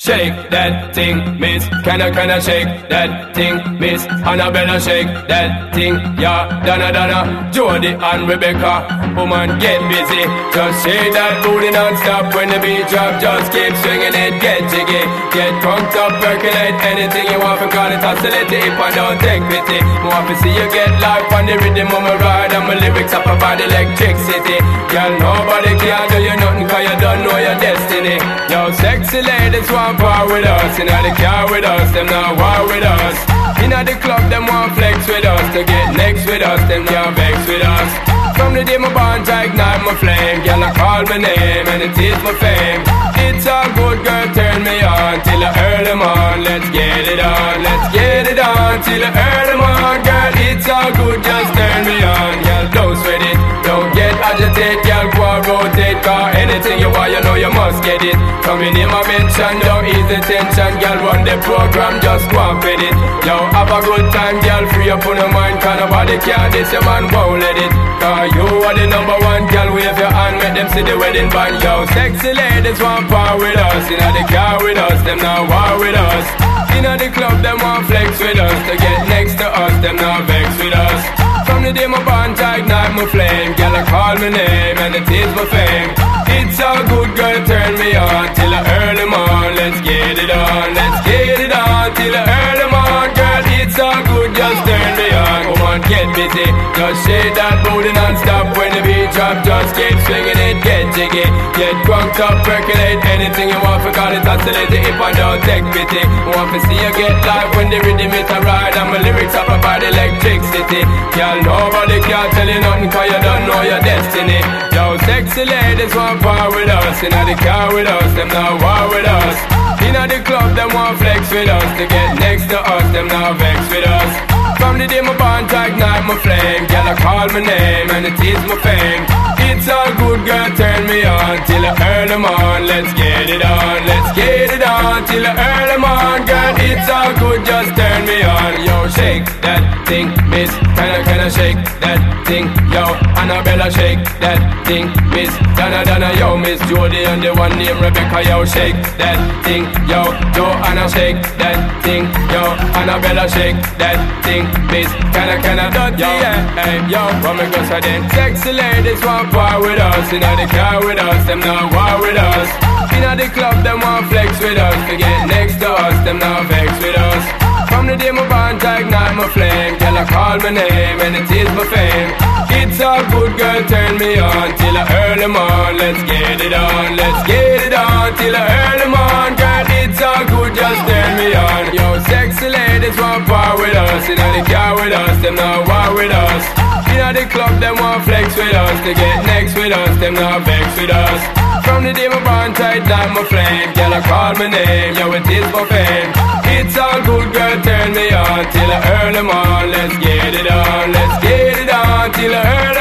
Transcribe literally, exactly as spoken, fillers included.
Shake that thing, miss. Can I, can I shake that thing, miss? Annabella, shake that thing, yeah. Donna, Donna, Jody and Rebecca. Woman, get busy. Just shake that booty non-stop when the beat drop. Just keep swinging it, get jiggy. Get drunk up, percolate anything you want. Call it oscillate if I don't take pity. Want to see you get life on the rhythm of my ride. And my lyrics up about electricity. Girl, nobody can do you nothing cause you don't know your destiny. Yo, sexy ladies want war with us. Inna the car with us, them not war with us. Inna the club, them want flex with us. To get next with us, them can't vex with us. From the day my bond, I ignite my flame. Girl, I call my name and it is my fame. It's a good girl, turn me on till I early morn. Let's get it on, let's get it on till I early morn. Girl, it's all good, just turn me on. Girl, don't sweat it, don't get agitated. Girl, go and rotate, cause anything you want, you know you must get it. Coming in my mention, don't ease the tension. Girl, run the program, just go and fit it. Yo, have a good time, girl, free up on your mind. Cause nobody can this, your man won't let it. Cause you are the number one, girl, wave your hand, make them see the wedding band. Yo, sexy ladies want power with us. Inna the car with us, them not war with us. Inna the club, them want flex with us. To get next to us, them not vex with us. From the day my bond, I ignite my flame. Girl, I call my name and it is my fame. It's all good, girl, turn me on till I early morn. Let's get it on, let's get it on till I early morn. Girl, it's all good, just turn me on. Come on, get busy, just shake that booty non-stop. When the beat drop, just keep swinging it, get jiggy. Get drunk up, percolate anything you want. For call it oscillate if I don't take pity. Want to see you get live when the rhythm is a ride. And my lyrics up about electricity. Girl, nobody can tell you nothing cause you don't know your destiny. Yo, sexy ladies want power with us. Inna the car with us, them not war with us. Inna the club, them want flex with us. To get next to us, them not vex with us. From the day my bond, I ignite my flame. Girl, I call my name and it is my fame. It's all good, girl, turn me on till I early morn. Let's get it on, let's get it on till I early morn. Girl, it's all good, just turn me on. Yo, shake that thing, miss. Can I, can I shake that thing? Yo, Annabella, shake that thing, miss. Donna, Donna, yo, Miss Jody and the one named Rebecca. Yo, shake that thing, yo. Joanna, shake that thing, yo. Annabella, shake that thing, miss. Can I, can I, yo, hey, yo, what me go say then? Sexy ladies want war with us. Inna the car with us, them not war with us. Inna the club, them want flex with us. To get next to us, them not vex with us. From the day my bond, I ignite my flame. Girl, I call my name and it is my fame. It's all good, girl, turn me on till I early morn. Let's get it on, let's get it on till I early morn. Girl, it's all good, just turn me on. Yo, sexy ladies want power with us. Inna the car with us, them not war with us. Inna the club, them want flex with us. To get next with us, them not vex with us. From the day my bond, tight down my flame. Girl, I call my name, yo, it is my fame. It's all good, girl, turn me on till I early morn. Let's get it on, let's get it on till I early